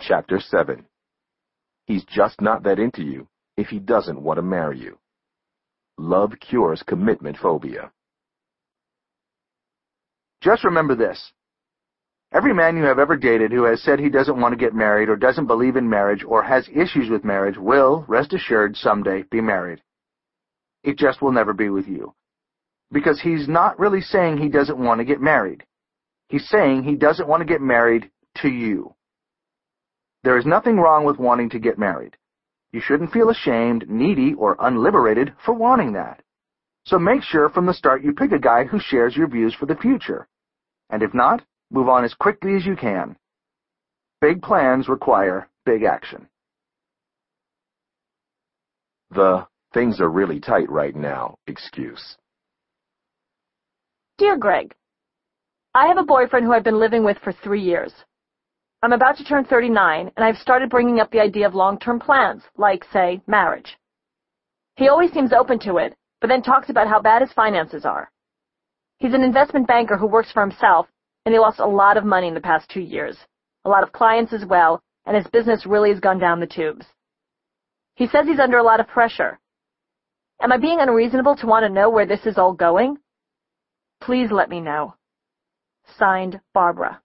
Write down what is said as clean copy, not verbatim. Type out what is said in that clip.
Chapter 7. He's just not that into you if he doesn't want to marry you. Love cures commitment phobia. Just remember this. Every man you have ever dated who has said he doesn't want to get married or doesn't believe in marriage or has issues with marriage will, rest assured, someday be married. It just will never be with you. Because he's not really saying he doesn't want to get married. He's saying he doesn't want to get married to you. There is nothing wrong with wanting to get married. You shouldn't feel ashamed, needy, or unliberated for wanting that. So make sure from the start you pick a guy who shares your views for the future. And if not, move on as quickly as you can. Big plans require big action. The "things are really tight right now" excuse. Dear Greg, I have a boyfriend who I've been living with for 3 years. I'm about to turn 39, and I've started bringing up the idea of long-term plans, like, say, marriage. He always seems open to it, but then talks about how bad his finances are. He's an investment banker who works for himself, and he lost a lot of money in the past 2 years, a lot of clients as well, and his business really has gone down the tubes. He says he's under a lot of pressure. Am I being unreasonable to want to know where this is all going? Please let me know. Signed, Barbara.